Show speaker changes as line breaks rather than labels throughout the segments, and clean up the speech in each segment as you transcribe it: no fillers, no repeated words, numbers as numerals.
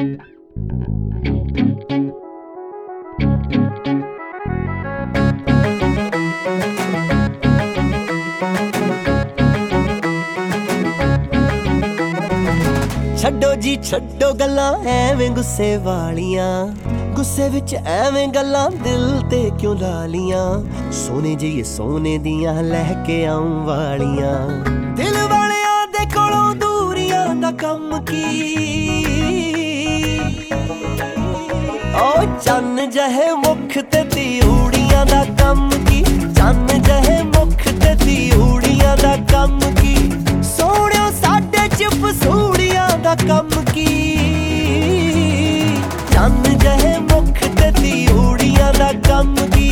छड्डो जी छड्डो गल्लां एवें गुस्से वालियां, गुस्से विच एवें गल्लां दिल ते क्यों लालियां। सोने जिही सोने दियां लैके आऊं वालियां, दिल वालियां दे कोलों दूरियां दा कम की। ओ चन्न जहे मुख ते तिउड़ियां दा कम की, चन्न जहे मुख ते तिउड़ियां दा कम की। सोहणियो साडे च फसूड़ियां दा कम की, चन्न जहे मुख ते तिउड़ियां दा कम की।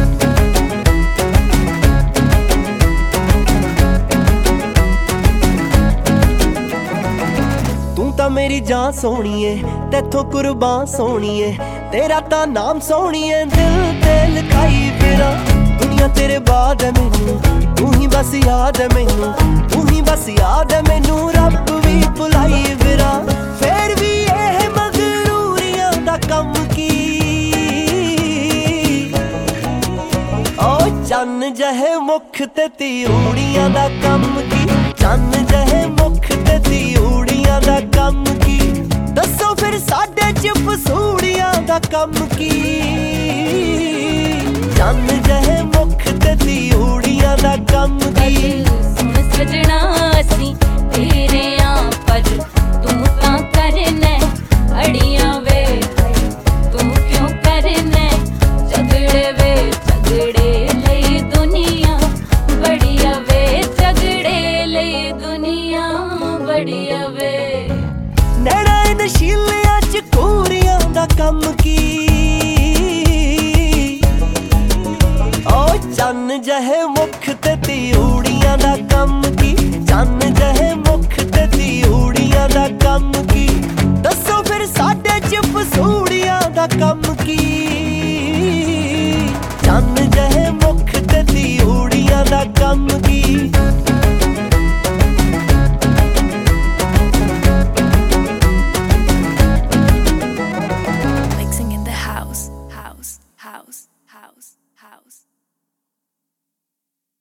तू तां मेरी जान सोहणीए, तैथों कुर्बान सोहणीए, तेरा तां नाम सोहणीए दिल ते लिखाई फिरां। दुनिया तेरे बाद है मैनू, तू ही बस याद है मैनू, तू ही बस याद है मैनू। रब भी भुलाई फिरां फिर भी एह मगरूरियां दा कम की। ओ चन्न जहे मुख ते तिउड़ियां दा कम की, चन्न जहे मुख ते तिउड़ियां दा कम की। दसो फिर साडे च फसूड़ियां दा कम की, चन्न जहे मुख ते तिउड़ियां दा कम की।
सुन सजना असी तेरे पर तू तां करना अड़ियां वे, तू क्यों करना झगड़े वे। झगड़े लई दुनिया बढ़िया वे, झगड़े लई दुनिया बढ़िया वे।
नैना नशीलियां च कूरियां दा कम की। ओ चन्न जहे मुख ते तिउड़ियां दा कम की, चन्न जहे मुख ते तिउड़ियां दा कम की। दसो फिर साडे च फसूड़ियां दा कम